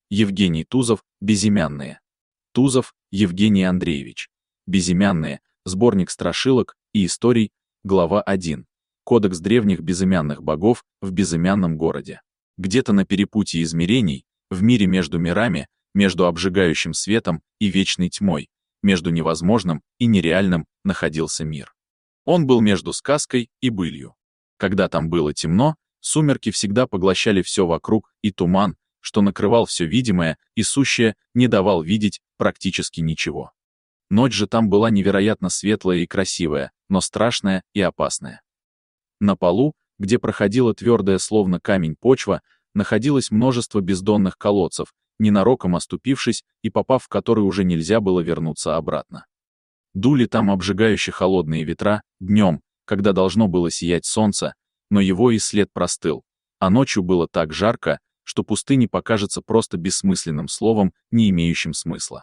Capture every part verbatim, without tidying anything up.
Евгений Тузов, Безымянные. Тузов Евгений Андреевич. Безымянные, сборник страшилок и историй, глава один. Кодекс древних безымянных богов в безымянном городе. Где-то на перепутье измерений, в мире между мирами, между обжигающим светом и вечной тьмой, между невозможным и нереальным находился мир. Он был между сказкой и былью. Когда там было темно, сумерки всегда поглощали все вокруг, и туман, что накрывал все видимое и сущее, не давал видеть практически ничего. Ночь же там была невероятно светлая и красивая, но страшная и опасная. На полу, где проходила твердая словно камень почва, находилось множество бездонных колодцев, ненароком оступившись и попав в которые уже нельзя было вернуться обратно. Дули там обжигающе холодные ветра, днем, когда должно было сиять солнце, но его и след простыл, а ночью было так жарко, что пустыня покажется просто бессмысленным словом, не имеющим смысла.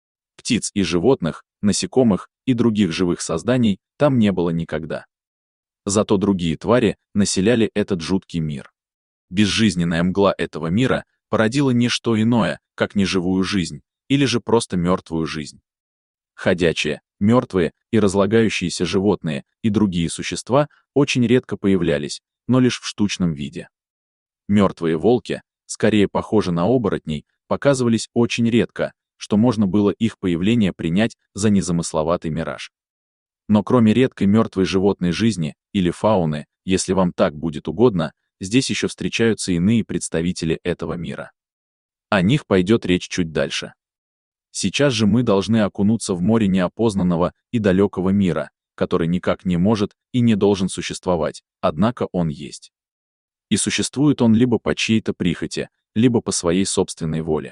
Птиц и животных, насекомых и других живых созданий там не было никогда. Зато другие твари населяли этот жуткий мир. Безжизненная мгла этого мира породила не что иное, как неживую жизнь, или же просто мертвую жизнь. Ходячие, мертвые и разлагающиеся животные и другие существа очень редко появлялись, но лишь в штучном виде. Мертвые волки, скорее похожи на оборотней, показывались очень редко, что можно было их появление принять за незамысловатый мираж. Но кроме редкой мертвой животной жизни, или фауны, если вам так будет угодно, здесь еще встречаются иные представители этого мира. О них пойдет речь чуть дальше. Сейчас же мы должны окунуться в море неопознанного и далекого мира, который никак не может и не должен существовать, однако он есть. И существует он либо по чьей-то прихоти, либо по своей собственной воле.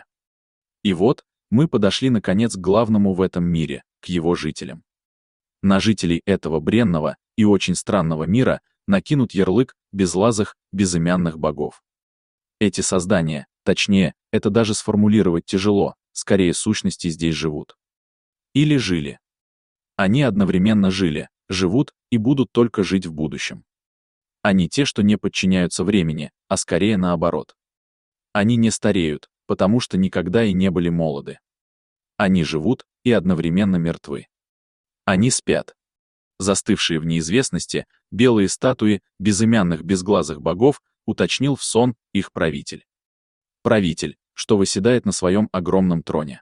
И вот, мы подошли наконец к главному в этом мире, к его жителям. На жителей этого бренного и очень странного мира накинут ярлык безлазых, безымянных богов. Эти создания, точнее, это даже сформулировать тяжело, скорее сущности здесь живут. Или жили. Они одновременно жили, живут и будут только жить в будущем. Они те, что не подчиняются времени, а скорее наоборот. Они не стареют, потому что никогда и не были молоды. Они живут и одновременно мертвы. Они спят. Застывшие в неизвестности, белые статуи безымянных безглазых богов уточнил в сон их правитель. Правитель, что восседает на своем огромном троне.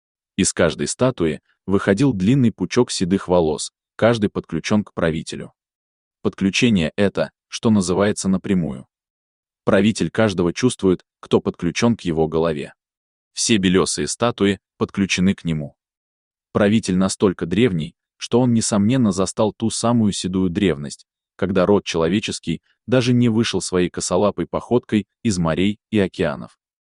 Из каждой статуи выходил длинный пучок седых волос, каждый подключен к правителю. Подключение это, что называется, напрямую. Правитель каждого чувствует, кто подключен к его голове. Все белесые статуи подключены к нему. Правитель настолько древний, что он, несомненно, застал ту самую седую древность, когда род человеческий даже не вышел своей косолапой походкой из морей и океанов.